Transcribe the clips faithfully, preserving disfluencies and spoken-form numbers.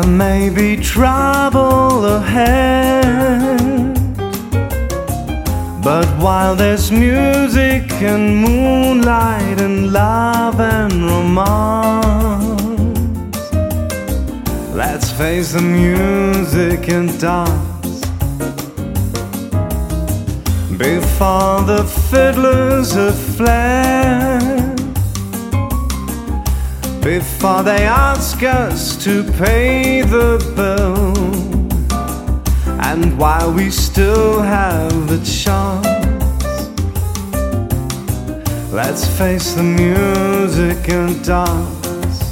may be trouble ahead, but while there's music and moonlight and love and romance, let's face the music and dance. Before the fiddlers have fled, before they ask us to pay the bill, and while we still have the chance, let's face the music and dance.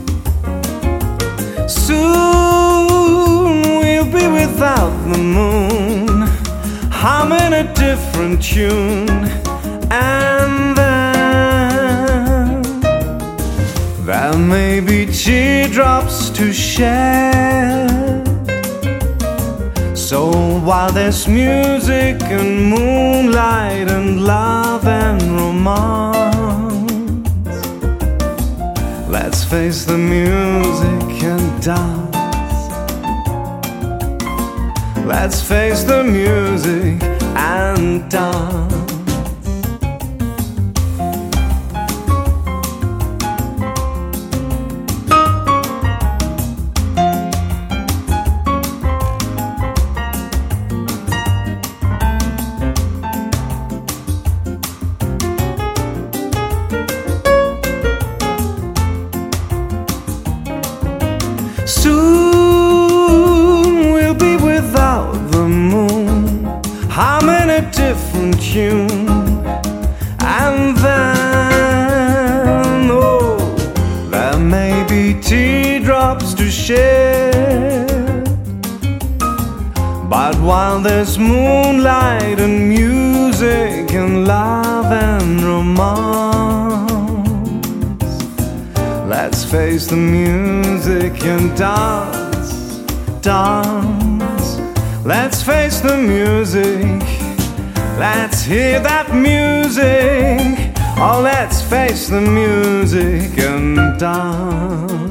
Soon we'll be without the moon, humming a different tune, and then there may be teardrops to shed. So while there's music and moonlight and love and romance, let's face the music and dance. Let's face the music and dance. Soon we'll be without the moon, humming a different tune, and then, oh, there may be teardrops to shed, but while there's moonlight and music and love and romance, let's face the music and dance, dance. Let's face the music, let's hear that music. Oh, let's face the music and dance.